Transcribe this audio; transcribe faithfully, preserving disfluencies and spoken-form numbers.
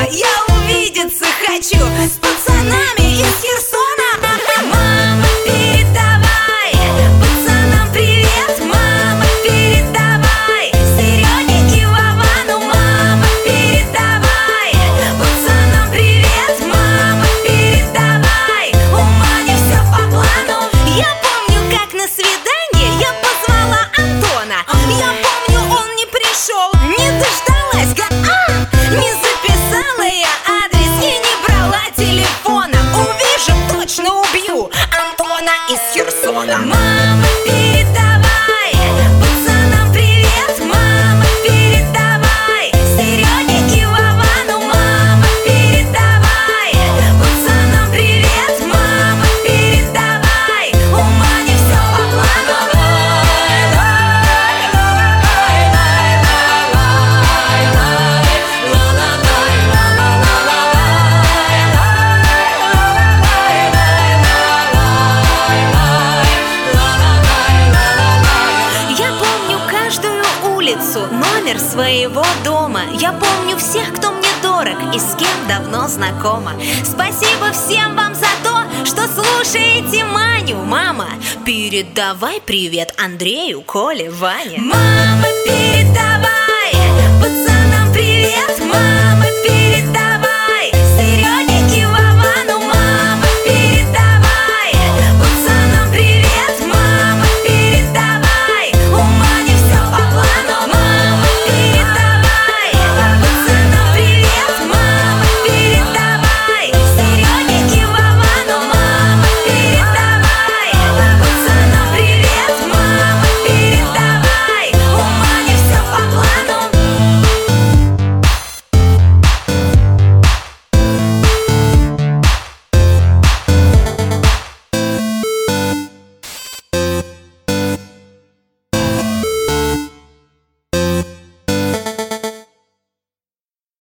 я увидеться хочу с пацанами из Херсона. Мама, передавай пацанам привет. Мама, передавай Сереге и Вовану. Мама, передавай пацанам привет. Мама, передавай у Мани все по плану. Я помню, как на свидание я позвала Антона. Я помню, он не пришел, не дождалась, га-а! Не записала я адрес и не брала телефона. Увижу, точно убью Антона из Херсона. Мама, передавай пацанам привет. Мама, передавай Сереге и Вовану. Мама, передавай пацанам привет. Мама, передавай у Мани все по плану. Я помню каждую улицу, номер своего дома. Я помню всех, кто мне дорог и с кем давно знакома. Спасибо всем вам за то, что слушаете Маню. Мама, передавай привет Андрею, Коле, Ване. Мама, передавай пацанам